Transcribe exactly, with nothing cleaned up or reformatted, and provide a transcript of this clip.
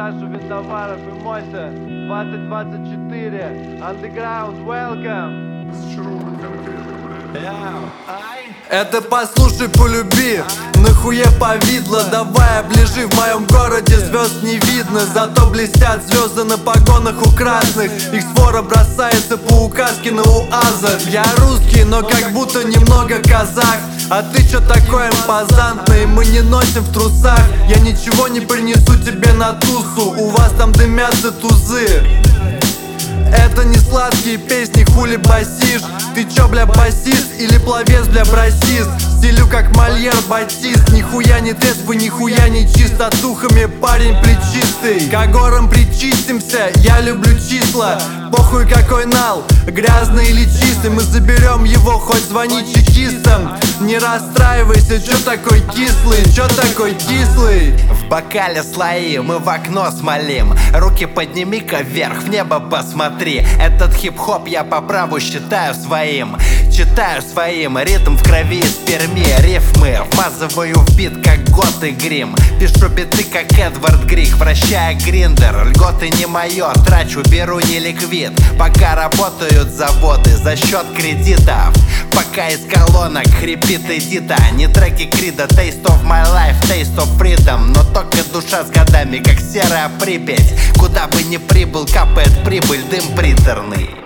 Саша Виндоваров и Мося двадцать двадцать четыре. Underground, welcome. Разочарованный конкретно, блядь. Это послушай, полюби, нахуя повидло. Давай оближи, в моем городе звезд не видно. Зато блестят звезды на погонах у красных. Их свора бросается по указке на УАЗах. Я русский, но как будто немного казах. А ты чё такой импозантный? Мы не носим в трусах. Я ничего не принесу тебе на тусу. У вас там дымятся тузы. Это не сладкие песни, хули басишь. Ты чё, бля, басист или пловец, бля, брасист? Стилю как Мольер, Батист. Нихуя не трезвый, нихуя не чист. Татухами парень плечистый. К горам причистимся, я люблю числа. Похуй какой нал, грязный или чистый. Мы заберем его, хоть звони чекистам. Не расстраивайся, чё такой кислый, чё такой кислый? В бокале слои, мы в окно смолим. Руки подними-ка вверх, в небо посмотри. Этот хип-хоп я по праву считаю своим. Читаю своим, ритм в крови из Перми. Рифмы вмазываю в бит, как гот и грим. Пишу биты, как Эдвард Грик, вращая гриндер. Льготы не мое, трачу, беру не ликвид. Пока работают заводы за счет кредитов. Пока из колонок хрипит Эдита. Не треки Крида, taste of my life, taste of freedom. Но только душа с годами, как серая Припять. Куда бы ни прибыл, капает прибыль, дым приторный.